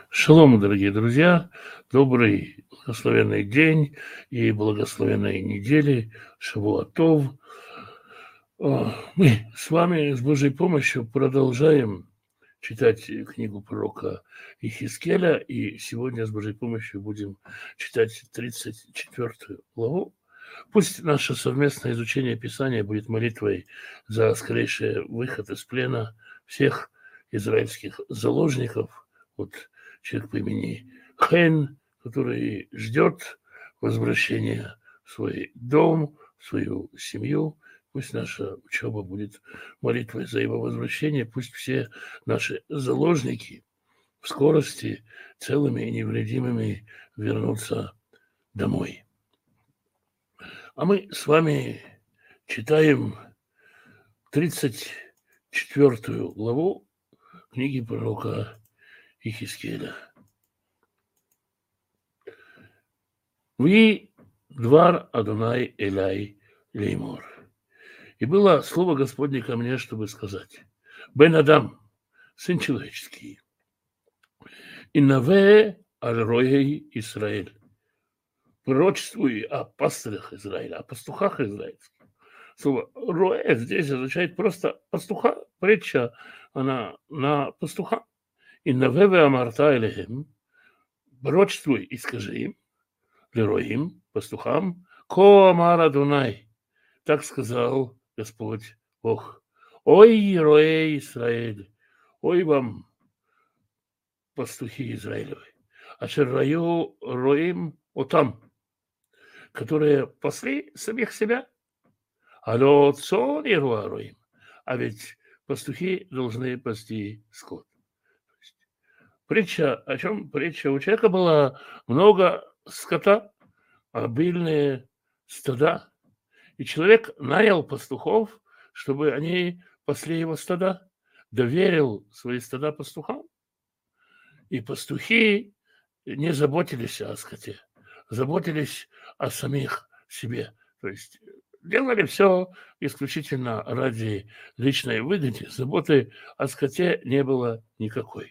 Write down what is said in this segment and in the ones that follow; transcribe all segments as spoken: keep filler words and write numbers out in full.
Шалом, дорогие друзья! Добрый благословенный день и благословенной недели. Шавуа Тов. А, Мы с вами с Божьей помощью продолжаем читать книгу пророка Ихискеля, и сегодня с Божьей помощью будем читать тридцать четвёртую главу. Пусть наше совместное изучение Писания будет молитвой за скорейший выход из плена всех израильских заложников. Вот человек по имени Хен, который ждет возвращения в свой дом, в свою семью. Пусть наша учеба будет молитвой за его возвращение. Пусть все наши заложники в скорости целыми и невредимыми вернутся домой. А мы с вами читаем тридцать четвёртую главу книги пророка Ихискеля. «Ви двар Адонай Элай леймор». И было слово Господне ко мне, чтобы сказать: «Бен Адам, сын человеческий, инаве аль роей Исраэль». Пророчествуй о пастырях Израиля, о пастухах израильских. Слово «роэ» здесь означает просто пастуха, притча, она на пастуха. И навеве амарта элехем, пророчествуй и скажи им, лероим, пастухам, ко амар Адонай, так сказал Господь Бог. Ой, роэ Исраэль, ой вам, пастухи Израилевы, ашер раю роим отам, которые пасли самих себя. Алло, цон и руаруим. А ведь пастухи должны пасти скот. Притча, о чем притча? У человека было много скота, обильные стада. И человек нанял пастухов, чтобы они пасли его стада, доверил свои стада пастухам. И пастухи не заботились о скоте, заботились о самих себе. То есть делали все исключительно ради личной выгоды. Заботы о скоте не было никакой.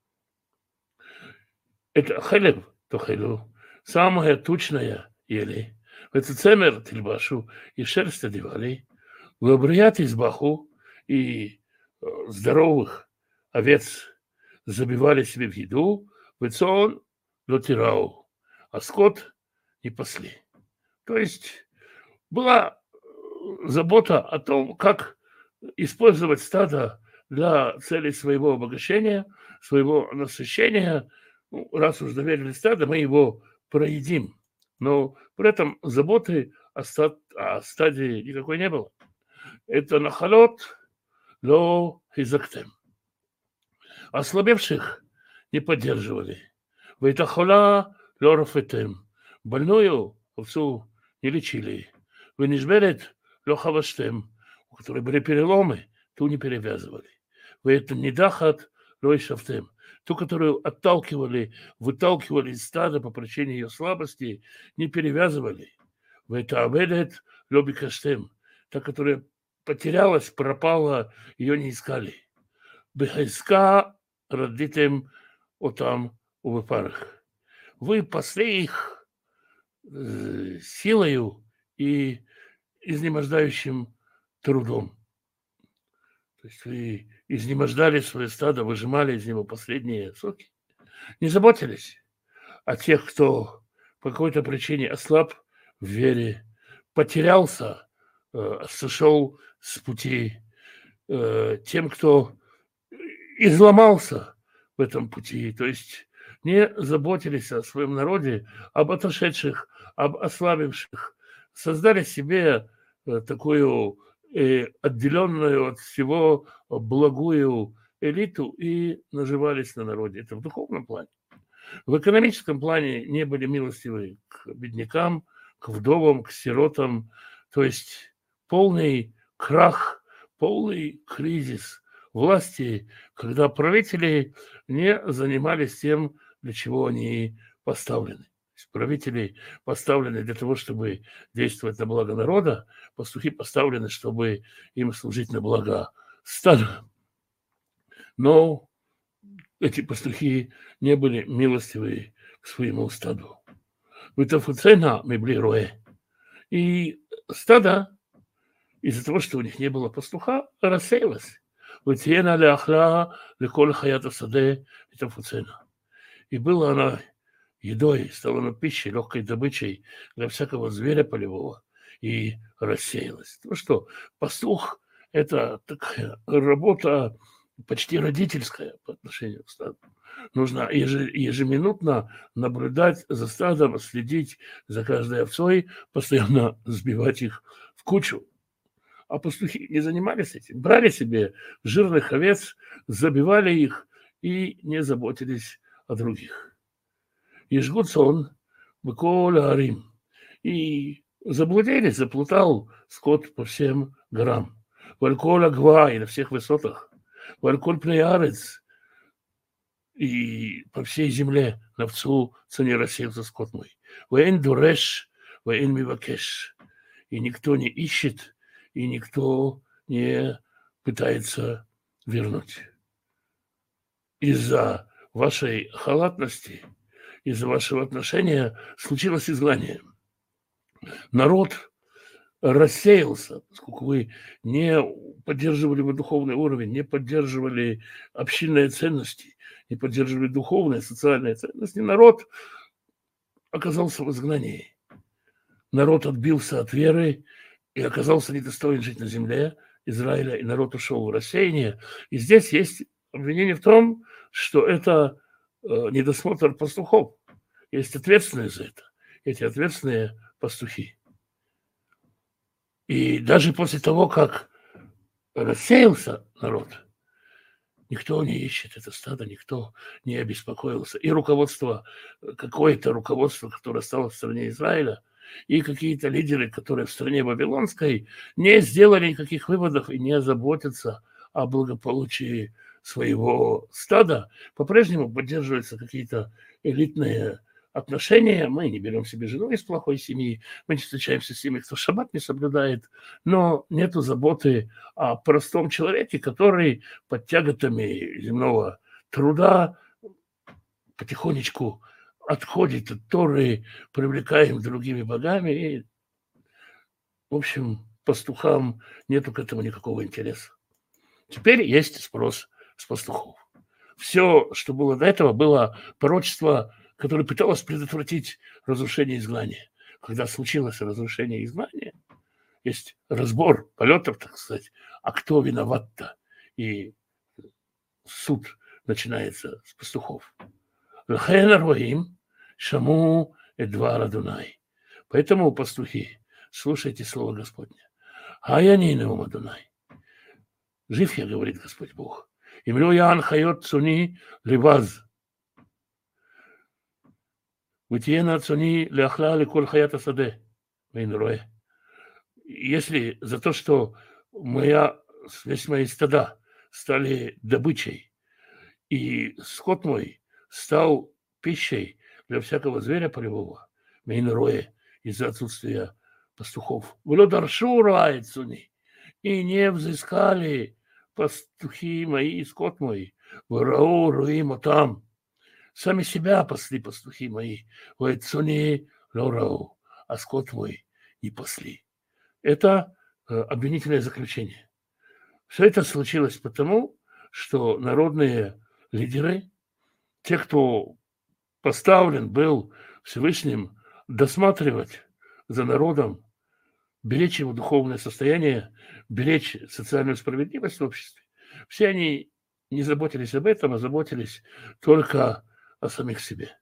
Это хелев, то хелю, самая тучная ели. Это цемер тельбашу, и шерсть одевали. Лабрият избаху, и здоровых овец забивали себе в еду. Вецон лотирау, а скот не пасли. То есть была забота о том, как использовать стадо для целей своего обогащения, своего насыщения. Ну, раз уж доверили стадо, мы его проедим. Но при этом заботы о, стад, о стаде никакой не было. Это нахалот ло хизактем. Ослабевших не поддерживали. Вейтахола ло рафетем. Больную овцу не лечили. Венишберет ло хаваштем. У которой были переломы, ту не перевязывали. Вейтан недахат ло ишафтем. Ту, которую отталкивали, выталкивали из стада по причине ее слабости, не перевязывали. Вейтаабедет ло бикаштем. Та, которая потерялась, пропала, ее не искали. Бехайска родитем отам у выпарах. Вы пасли их э, силою и изнемождающим трудом. То есть вы изнемождали свое стадо, выжимали из него последние соки. Не заботились о тех, кто по какой-то причине ослаб в вере, потерялся, э, сошел с пути, э, тем, кто изломался в этом пути. То есть не заботились о своем народе, об отошедших, об ослабевших. Создали себе э, такую э, отделенную от всего благую элиту и наживались на народе. Это в духовном плане. В экономическом плане не были милостивы к беднякам, к вдовам, к сиротам. То есть полный крах, полный кризис власти, когда правители не занимались тем, для чего они поставлены. Правители поставлены для того, чтобы действовать на благо народа, пастухи поставлены, чтобы им служить на благо стада. Но эти пастухи не были милостивы к своему стаду. Вытафуцена меблируэ. И стадо, из-за того, что у них не было пастуха, рассеялось. Вытьена ляхла леколь хаята саде витафуцена. И была она едой, стала она пищей, легкой добычей для всякого зверя полевого, и рассеялась. Ну что, пастух – это такая работа почти родительская по отношению к стаду. Нужно ежеминутно наблюдать за стадом, следить за каждой овцой, постоянно сбивать их в кучу. А пастухи не занимались этим. Брали себе жирных овец, забивали их и не заботились о других. И жгут сон, быколя арим. И заблудились, заплутал скот по всем горам. Вальколя гва и на всех высотах. Вальколь плеярец. И по всей земле на овцу цене рассеялся скот мой. Ваэн дуреш, ваэн мивакеш. И никто не ищет, и никто не пытается вернуть. Из-за вашей халатности, из-за вашего отношения случилось изгнание. Народ рассеялся, поскольку вы не поддерживали вы духовный уровень, не поддерживали общинные ценности, не поддерживали духовные, социальные ценности. Народ оказался в изгнании. Народ отбился от веры и оказался недостоин жить на земле Израиля, и народ ушел в рассеяние. И здесь есть обвинение в том, что это э, недосмотр пастухов. Есть ответственные за это. Эти ответственные пастухи. И даже после того, как рассеялся народ, никто не ищет это стадо, никто не обеспокоился. И руководство, какое-то руководство, которое стало в стране Израиля, и какие-то лидеры, которые в стране Вавилонской, не сделали никаких выводов и не заботятся о благополучии своего стада. По-прежнему поддерживаются какие-то элитные отношения. Мы не берем себе жену из плохой семьи, мы не встречаемся с теми, кто шаббат не соблюдает, но нету заботы о простом человеке, который под тяготами земного труда потихонечку отходит от Торы, привлекаем другими богами. И, в общем, пастухам нету к этому никакого интереса. Теперь есть спрос с пастухов. Все, что было до этого, было пророчество, которое пыталось предотвратить разрушение изгнания. Когда случилось разрушение изгнания, есть разбор полетов, так сказать, а кто виноват-то? И суд начинается с пастухов. Шаму эдвар Адунай. Поэтому, пастухи, слушайте слово Господне. Хаянинеум Адунай. Жив я, говорит Господь Бог. Имлю я анхайот цуни ливаз. Вытиена цуни ляхла ликоль хаята саде. Если за то, что моя, весь мои стада стали добычей, и скот мой стал пищей для всякого зверя полевого, мейнроэ, из-за отсутствия пастухов. И не взыскали пастухи мои и скот мой. Вырау руимо там. Сами себя пасли пастухи мои. Вайцуни лорау. А скот мой не пасли. Это э, обвинительное заключение. Все это случилось потому, что народные лидеры, те, кто поставлен был Всевышним досматривать за народом, беречь его духовное состояние, беречь социальную справедливость в обществе, все они не заботились об этом, а заботились только о самих себе.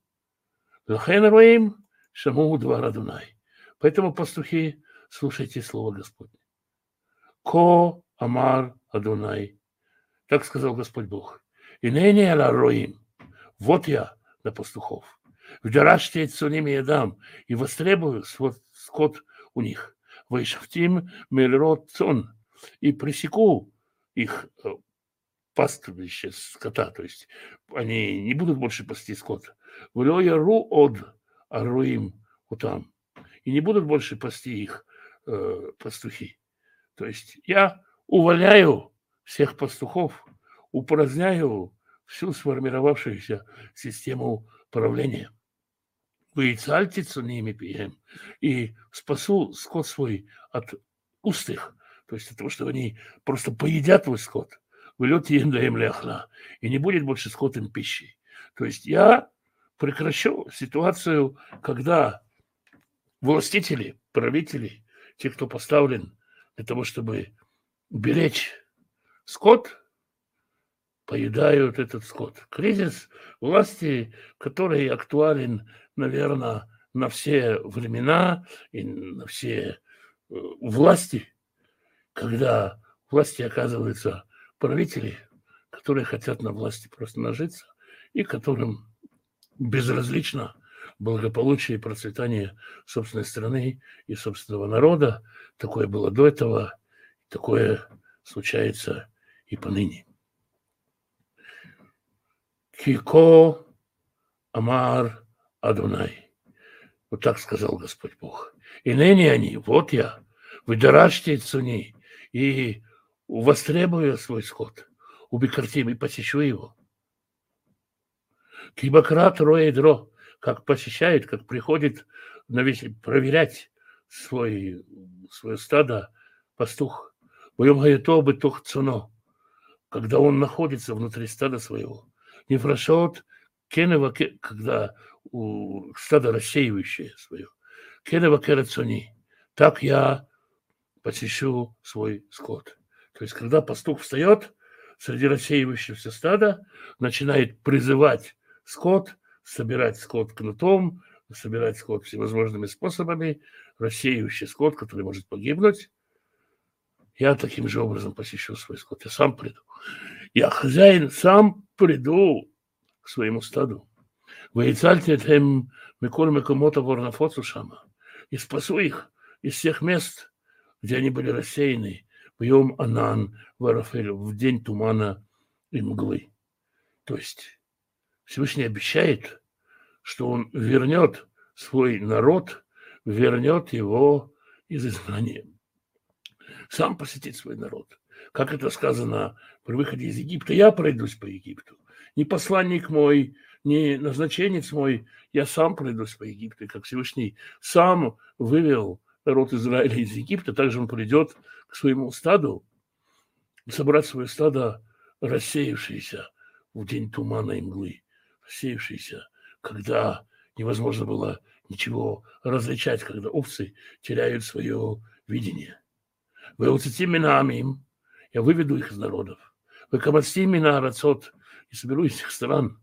Поэтому, пастухи, слушайте слово Господне. Ко амар Адунай. Так сказал Господь Бог. И ныне роим. Вот я на пастухов. Вдарашьте цуним и едам. И востребую скот у них. Вайшахтим мельрот цон. И пресеку их пастбище скота. То есть они не будут больше пасти скот. Влёя ру од аруим утам. И не будут больше пасти их э, пастухи. То есть я увольняю всех пастухов, упраздняю всю сформировавшуюся систему правления. Вы цальте цуними пием, и спасу скот свой от уст их, то есть от того, что они просто поедят твой скот, вылете им даем ляхла, и не будет больше скот им пищей. То есть я прекращу ситуацию, когда властители, правители, те, кто поставлен для того, чтобы беречь скот, поедают этот скот. Кризис власти, который актуален, наверное, на все времена и на все власти, когда власти оказываются правители, которые хотят на власти просто нажиться и которым безразлично благополучие и процветание собственной страны и собственного народа. Такое было до этого, такое случается и поныне. Кико Амар Адонай. Вот так сказал Господь Бог. И ныне они, вот я, выдорашьте цуни, и востребую свой скот, убекартим и посещу его. Кибакрат роедро, как посещает, как приходит навесить, проверять свой, свое стадо пастух. Боем гаето бы тох цуно, когда он находится внутри стада своего. Не фрашот, кенева, когда у стада рассеивающее свое. Кенева керацуни. Так я посещу свой скот. То есть, когда пастух встает среди рассеивающегося стада, начинает призывать скот, собирать скот кнутом, собирать скот всевозможными способами, рассеивающий скот, который может погибнуть. Я таким же образом посещу свой скот. Я сам приду. Я хозяин, сам приду к своему стаду. Выицальте тем миколь мекомота ворнафоцу шама. И спасу их из всех мест, где они были рассеяны, в Йом Анан, в Арафель, в день тумана и мглы. То есть Всевышний обещает, что он вернет свой народ, вернет его из изгнания. Сам посетит свой народ. Как это сказано при выходе из Египта, я пройдусь по Египту. Не посланник мой, не назначенец мой, я сам пройдусь по Египту. И как Всевышний сам вывел народ Израиля из Египта, также он придет к своему стаду, собрать свое стадо, рассеявшееся в день тумана и мглы, рассеявшееся, когда невозможно было ничего различать, когда овцы теряют свое видение. Вы уцетим минамим, я выведу их из народов. Вы камастим мина арацот, и соберу из их стран.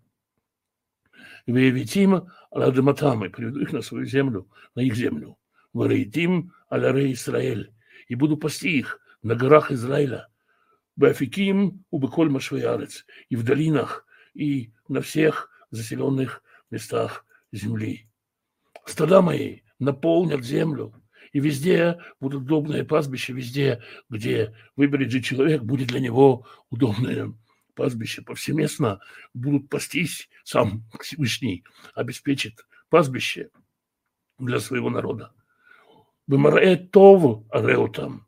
Вы явитим аладаматам, и приведу их на свою землю, на их землю. Вы рейтим аляре Исраэль, и буду пасти их на горах Израиля. Бафиким убеколь машвеярец, и в долинах, и на всех заселенных местах земли. Стада мои наполнят землю, и везде будут удобные пастбища, везде, где выберет же человек, будет для него удобное пастбище. Повсеместно будут пастись, сам Всевышний обеспечит пастбище для своего народа. Бемарэ тов ареутам.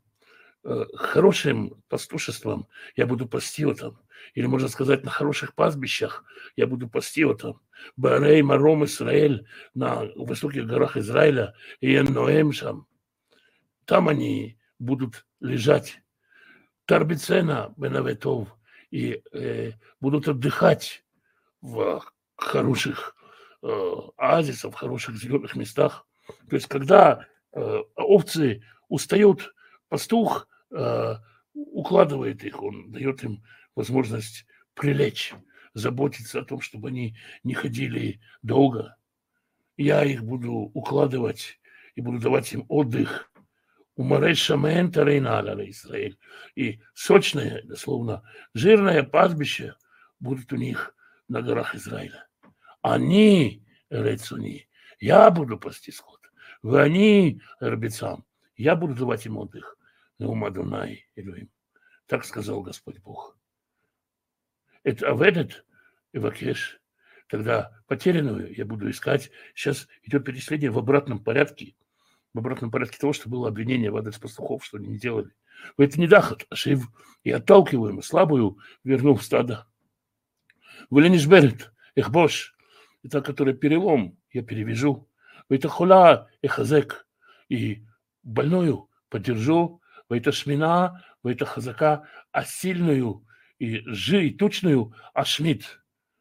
Хорошим пастушеством я буду пасти его там. Или, можно сказать, на хороших пастбищах я буду пасти его там. Баарей маром Исраэль, на высоких горах Израиля, и Ноэм шам. Там они будут лежать. Тарбицена бенаветов. И э, будут отдыхать в хороших э, оазисах, в хороших зеленых местах. То есть, когда э, овцы устают, пастух э, укладывает их, он дает им возможность прилечь, заботиться о том, чтобы они не ходили долго. Я их буду укладывать и буду давать им отдых. Умарей шамен тарейнала Израиль. И сочное, дословно, жирное пастбище будет у них на горах Израиля. Они, рецуни, я буду пасти скот. Вы они, рабицам, я буду давать им отдых. Неумадунай, Элюим. Так сказал Господь Бог. Это, а в этот Эвакеш, тогда потерянную я буду искать. Сейчас идет перечисление в обратном порядке. В обратном порядке того, что было обвинение в адрес пастухов, что они не делали. Вы это не дахат, а шив. И отталкиваем слабую, вернул в стадо. Веленишберет, эхбош, это который перелом, я перевяжу. Это хула, эхазек, и больную поддержу. Это шмина, это хазака, а сильную и жи, и тучную, а шмид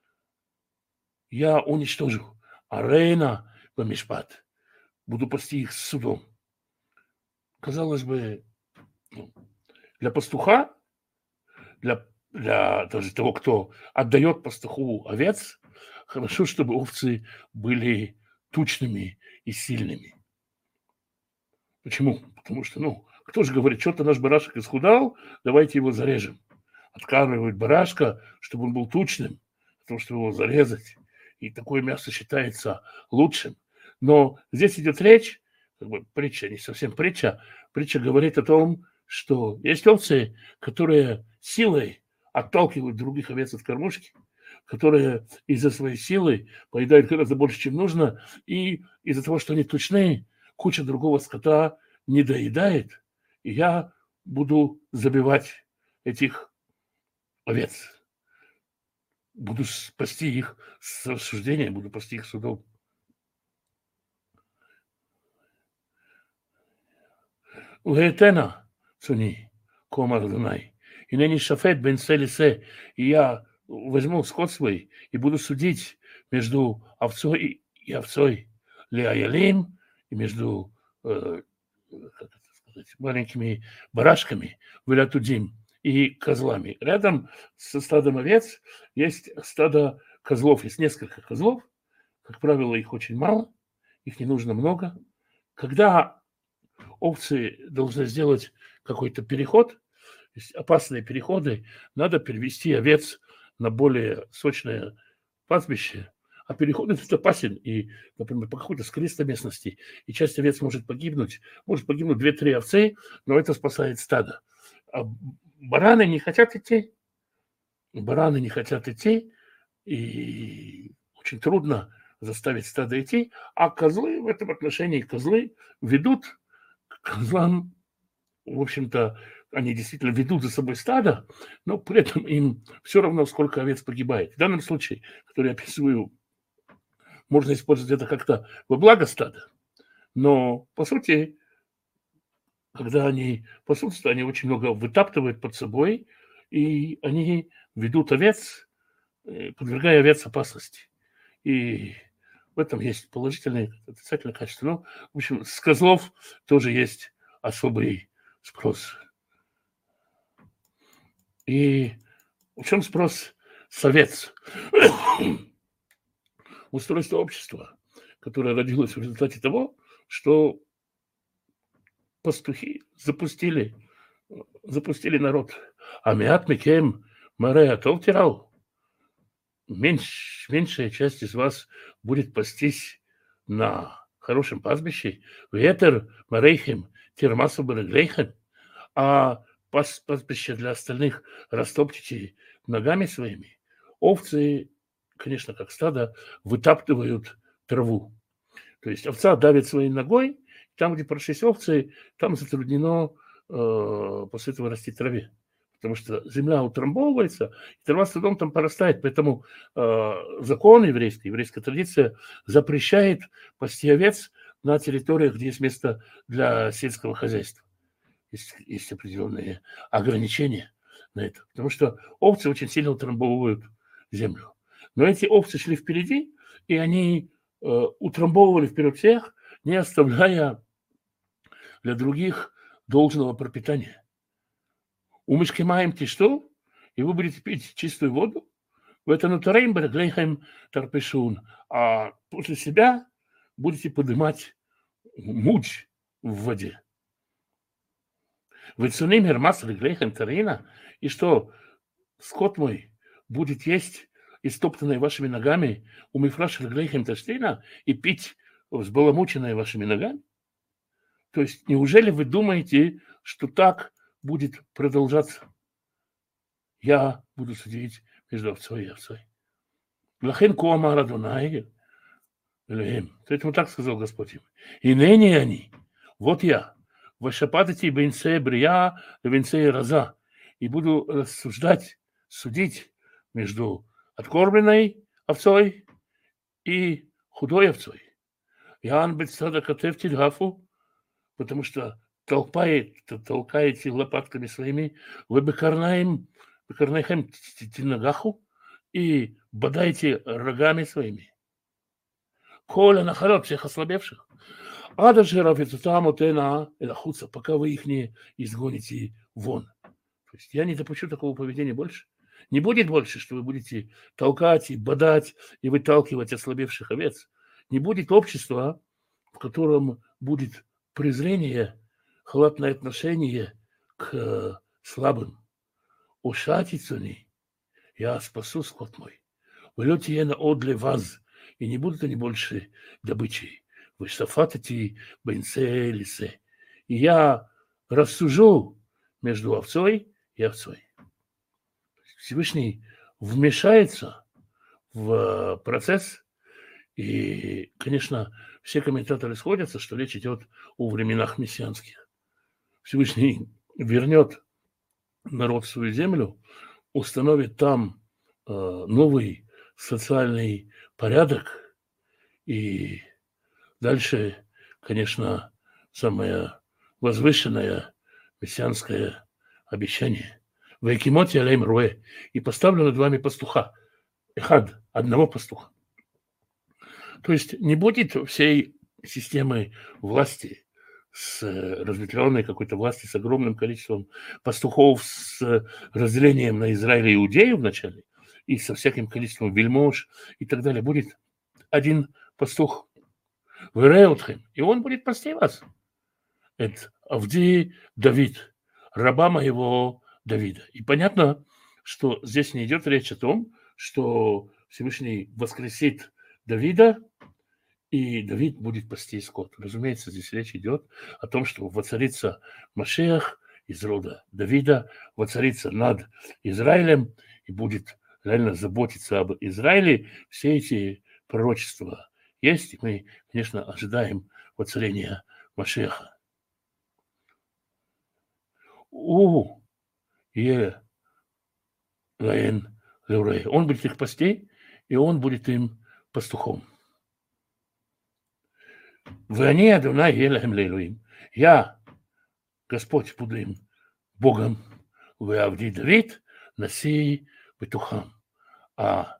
я уничтожу. А рейна бамишпат, буду пасти их с судом. Казалось бы, для пастуха, для, для даже того, кто отдает пастуху овец, хорошо, чтобы овцы были тучными и сильными. Почему? Потому что, ну, кто же говорит, что-то наш барашек исхудал, давайте его зарежем. Откармливают барашка, чтобы он был тучным, потому что его зарезать. И такое мясо считается лучшим. Но здесь идет речь, как бы притча, не совсем притча. Притча говорит о том, что есть овцы, которые силой отталкивают других овец от кормушки, которые из-за своей силы поедают гораздо больше, чем нужно, и из-за того, что они тучные, куча другого скота не доедает, и я буду забивать этих овец. Буду спасти их с осуждения, буду спасти их судом. Уэтена, цуни, комар Дунай. И ныне шафет бен селисе, и я возьму скот свой и буду судить между овцой и овцой, леаялим, и между э, как это сказать, маленькими барашками, вылятудим, и козлами. Рядом со стадом овец есть стадо козлов. Есть несколько козлов. Как правило, их очень мало. Их не нужно много. Когда овцы должны сделать какой-то переход, опасные переходы, надо перевести овец на более сочное пастбище. А переход этот опасен. И, например, по какой-то скалистой местности. И часть овец может погибнуть. Может погибнуть две-три овцы, но это спасает стадо. А бараны не хотят идти. Бараны не хотят идти. И очень трудно заставить стадо идти. А козлы в этом отношении, козлы ведут к козлам, в общем-то, они действительно ведут за собой стадо, но при этом им все равно, сколько овец погибает. В данном случае, который я описываю, можно использовать это как-то во благо стада. Но, по сути, когда они пасутся, они очень много вытаптывают под собой, и они ведут овец, подвергая овец опасности. И в этом есть положительные, отрицательные качества. Ну, в общем, с козлов тоже есть особый спрос. И в чем спрос с овец? Устройство общества, которое родилось в результате того, что пастухи запустили, запустили народ. А миат микем марея толтирау. Меньш, меньшая часть из вас будет пастись на хорошем пастбище. Ветер марейхем тирмасу бареглейхем. А пастбище для остальных растопчите ногами своими. Овцы, конечно, как стадо, вытаптывают траву. То есть овца давит своей ногой, там, где прошлись овцы, там затруднено э, после этого расти траве. Потому что земля утрамбовывается, и трава с трудом там порастает. Поэтому э, закон еврейский, еврейская традиция запрещает пасти овец на территориях, где есть место для сельского хозяйства. Есть, есть определенные ограничения на это. Потому что овцы очень сильно утрамбовывают землю. Но эти овцы шли впереди, и они э, утрамбовывали вперед всех, не оставляя для других должного пропитания. Умышкимаем что? И вы будете пить чистую воду. В это нутарейм береглейхем тарпешун. А после себя будете поднимать муч в воде. Вы цуним гермас реглейхем тарина. И что? Скот мой будет есть истоптанное вашими ногами у мифраш реглейхем таштина и пить взбаламученное вашими ногами? То есть неужели вы думаете, что так будет продолжаться? Я буду судить между овцой и овцой. Лахен коамар Адонай Элохим. Поэтому так сказал Господь им. И ныне они, вот я, вашапатати бенце брия бенце раза, и буду рассуждать, судить между откормленной овцой и худой овцой. Ян бецада катев тильгафу, потому что толкает, толкаете лопатками своими, вы бекарнаем, бекарнаем тинагаху и бодаете рогами своими. Коля нахалот всех ослабевших. А даже равицутам отена элахуца, пока вы их не изгоните вон. То есть я не допущу такого поведения больше. Не будет больше, что вы будете толкать и бодать и выталкивать ослабевших овец. Не будет общества, в котором будет презрение, халатное отношение к слабым. Ушатицуни, я спасу скот мой. Вы лете на одле вас, и не будут они больше добычей. Вы шафатите бенсе лисе. И я рассужу между овцой и овцой. Всевышний вмешается в процесс, и, конечно, все комментаторы сходятся, что речь идет о временах мессианских. Всевышний вернет народ в свою землю, установит там э, новый социальный порядок, и дальше, конечно, самое возвышенное мессианское обещание. Вайкимоти алейм руэ, и поставлю над вами пастуха, эхад, одного пастуха. То есть не будет всей системы власти с разветвленной какой-то власти, с огромным количеством пастухов, с разделением на Израиль и Иудею вначале, и со всяким количеством вельмож и так далее. Будет один пастух, Вереутхем, и он будет пасти вас. Это Авди Давид, раба моего Давида. И понятно, что здесь не идет речь о том, что Всевышний воскресит Давида, и Давид будет пасти скот. Разумеется, здесь речь идет о том, что воцарится Машиах из рода Давида, воцарится над Израилем и будет реально заботиться об Израиле. Все эти пророчества есть, и мы, конечно, ожидаем воцарения Машиаха. У Е Лаэн Леурей. Он будет их пасти, и он будет им пастухом. Вы они, Адонай, Елахем Лейлуим. Я, Господь, буду им Богом. Вы Авди Давид, Наси Бетухам. А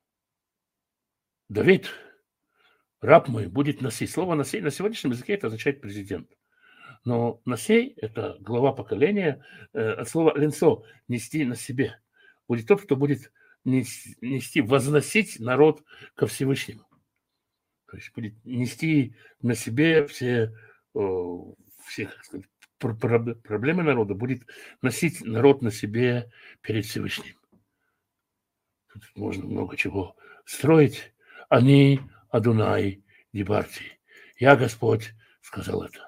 Давид, раб мой, будет Наси. Слово Наси на сегодняшнем языке это означает президент. Но Насей – это глава поколения, э, от слова «ленцо» – нести на себе. Будет тот, кто будет нести, возносить народ ко Всевышнему. То есть будет нести на себе все, э, все как сказать, проблемы народа, будет носить народ на себе перед Всевышним. Тут можно много чего строить. Они, Адунай, Дибарти. Я, Господь, сказал это.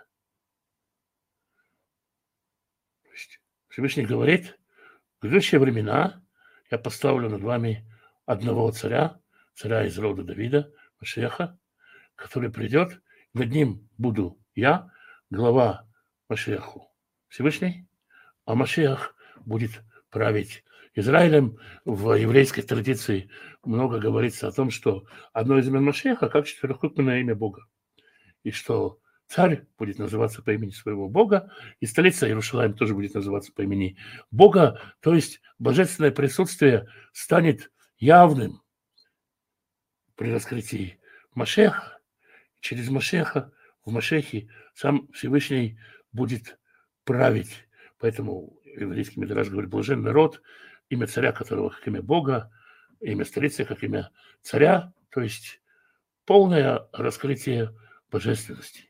Всевышний говорит, в грядущие времена я поставлю над вами одного царя, царя из рода Давида, Машиаха, который придет, над ним буду я, глава Машиаху Всевышний, а Машиах будет править Израилем. В еврейской традиции много говорится о том, что одно из имен Машиаха как четверокрупное имя Бога, и что царь будет называться по имени своего Бога, и столица Иерусалим тоже будет называться по имени Бога, то есть божественное присутствие станет явным при раскрытии Машеха. Через Машеха, в Машехе сам Всевышний будет править. Поэтому еврейский мидраш говорит, блажен народ, имя царя которого как имя Бога, имя столицы как имя царя, то есть полное раскрытие божественности.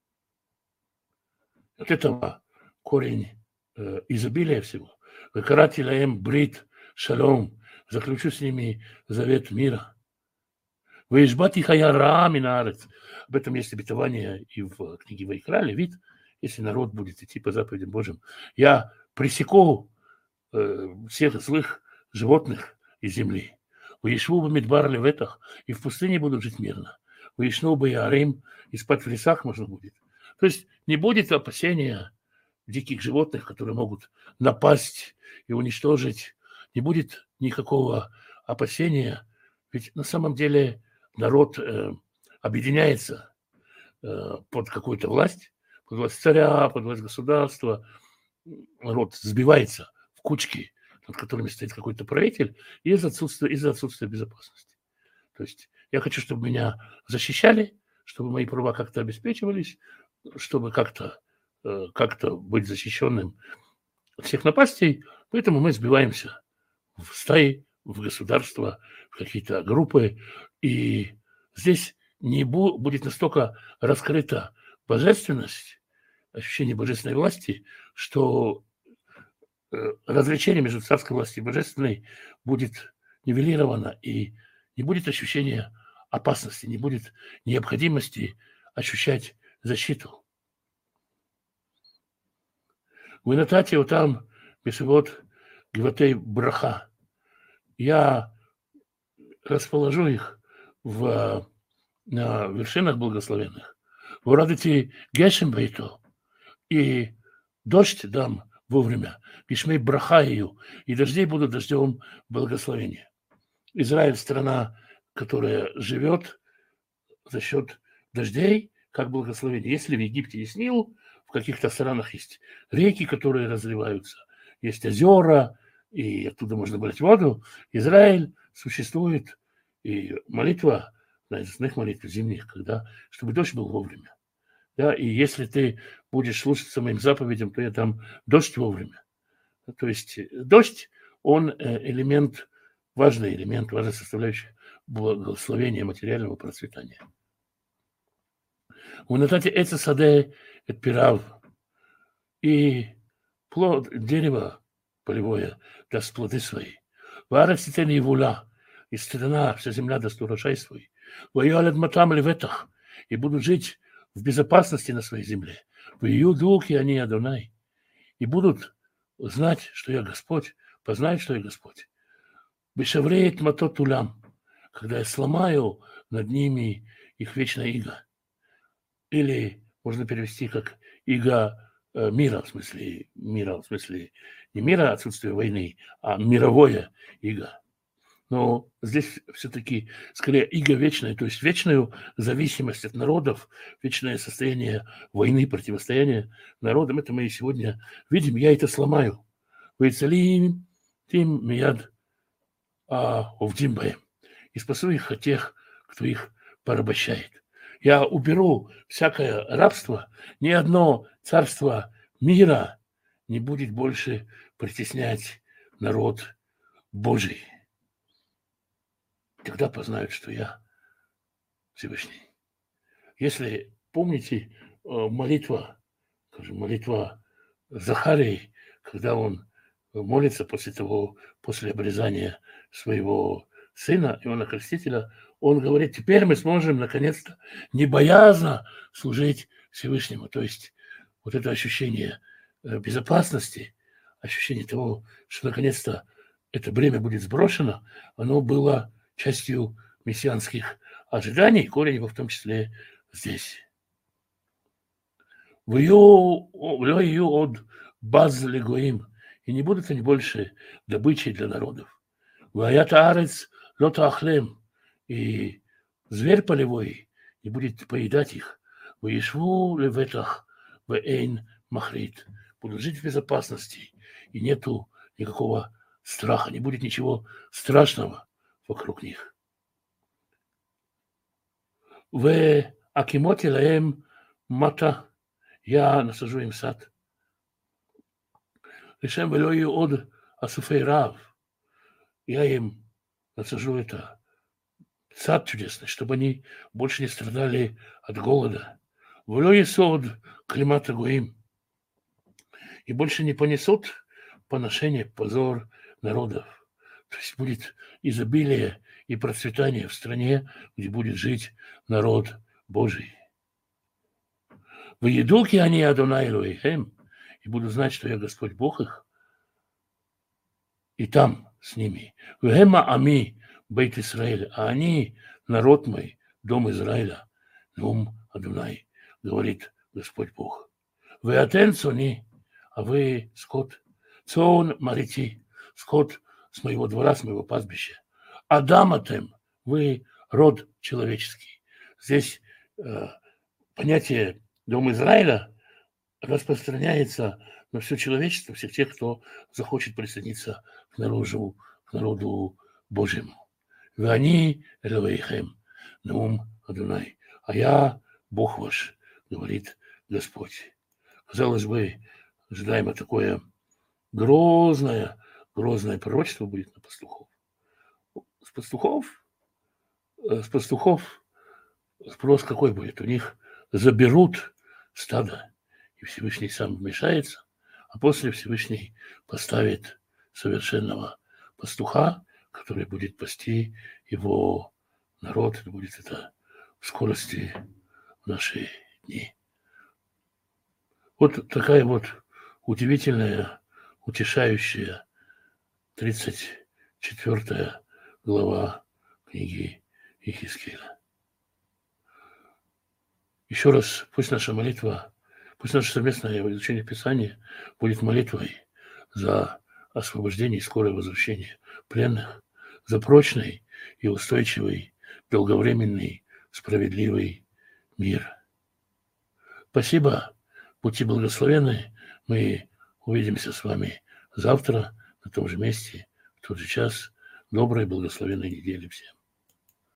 От этого корень э, изобилия всего. Векарати лаэм брит шалом. Заключу с ними завет мира. Веишбати хаяра минарец. Об этом есть обетование и в книге Вайкра, Левит. Если народ будет идти по заповедям Божьим, я пресеку э, всех злых животных из земли. Веишву бы мидбар леветах, и в пустыне будут жить мирно. Веишну бы ярим, и спать в лесах можно будет. То есть не будет опасения диких животных, которые могут напасть и уничтожить. Не будет никакого опасения, ведь на самом деле народ э, объединяется э, под какую-то власть, под власть царя, под власть государства, народ сбивается в кучки, над которыми стоит какой-то правитель, из-за отсутствия, из-за отсутствия безопасности. То есть я хочу, чтобы меня защищали, чтобы мои права как-то обеспечивались, чтобы как-то, э, как-то быть защищенным от всех напастей, поэтому мы сбиваемся в стаи, в государства, в какие-то группы, и здесь не бу- будет настолько раскрыта божественность, ощущение божественной власти, что э, развлечение между царской властью и божественной будет нивелировано, и не будет ощущения опасности, не будет необходимости ощущать защиту. Вы натате вот там, вот Гиватей Браха. Я расположу их в, на вершинах благословенных. Вы радите Гешем Бейто, и дождь дам вовремя. Гишмей Браха ее, и дождей будут дождем благословения. Израиль – страна, которая живет за счет дождей, как благословение. Если в Египте есть Нил, в каких-то странах есть реки, которые разливаются, есть озера, и оттуда можно брать воду. Израиль существует, и молитва, одна из основных молитв зимних, когда, чтобы дождь был вовремя. Да, и если ты будешь слушаться моим заповедям, то я дам дождь вовремя. То есть дождь, он элемент, важный элемент, важная составляющая благословения материального процветания. У Натати это саде, это пирав, и плод дерева полевое даст плоды свои. Варец титен евула, и страна, вся земля даст урожай свой. Воюалет матам леветах, и будут жить в безопасности на своей земле. В ее духе они Адонай, и будут знать, что я Господь, познать, что я Господь. Бешавреет матот улам, когда я сломаю над ними их вечное иго. Или можно перевести как иго э, мира, в смысле мира, в смысле не мира, отсутствия войны, а мировое иго. Но здесь все-таки скорее иго вечное, то есть вечную зависимость от народов, вечное состояние войны, противостояния народам. Это мы и сегодня видим. Я это сломаю. Вейцалим, тим, мияд, овдимбаем. И спасу их от тех, кто их порабощает. Я уберу всякое рабство, ни одно царство мира не будет больше притеснять народ Божий. Тогда познают, что я Всевышний. Если помните молитва, молитва Захарии, когда он молится после того, после обрезания своего сына, Иоанна Крестителя, он говорит, теперь мы сможем наконец-то небоязно служить Всевышнему. То есть вот это ощущение безопасности, ощущение того, что наконец-то это бремя будет сброшено, оно было частью мессианских ожиданий, корень его в том числе здесь. В ее от баз легоим, и не будут они больше добычей для народов. Ваята арец лота ахлем, и зверь полевой не будет поедать их. Ваишву леветах вэйн махрит, будут жить в безопасности, и нету никакого страха, не будет ничего страшного вокруг них. В акимоте лаем мата, я насажу им сад. Решем велою от асуфей рав, я им насажу это сад чудесный, чтобы они больше не страдали от голода. Велою сод климата гуим, и больше не понесут поношение, позор народов. То есть будет изобилие и процветание в стране, где будет жить народ Божий. В едуке они Адонай Элоэйхем, и буду знать, что я Господь Бог их, и там с ними. Вехема ами бейт Исраэль, а они народ мой, дом Израиля. Нум Адонай, говорит Господь Бог. Вы атен цони, а вы скот. Цон марити, скот с моего двора, с моего пастбища. Адаматем, вы род человеческий. Здесь э, понятие Дом Израиля распространяется на все человечество, всех тех, кто захочет присоединиться к народу, к народу Божьему. Вы они, Элевейхем, Наум Адунай. А я, Бог ваш, говорит Господь. Казалось бы, ожидаемо такое грозное, грозное пророчество будет на пастухов. С пастухов, с пастухов спрос какой будет? У них заберут стадо, и Всевышний сам вмешается, а после Всевышний поставит совершенного пастуха, который будет пасти его народ. Это будет это в скорости в наши дни. Вот такая вот удивительная, утешающая тридцать четвёртая глава книги Иезекииля. Еще раз, пусть наша молитва, пусть наше совместное изучение Писания будет молитвой за освобождение и скорое возвращение пленных, за прочный и устойчивый, долговременный, справедливый мир. Спасибо, будьте благословенны. Мы увидимся с вами завтра на том же месте, в тот же час. Доброй, благословенной недели всем.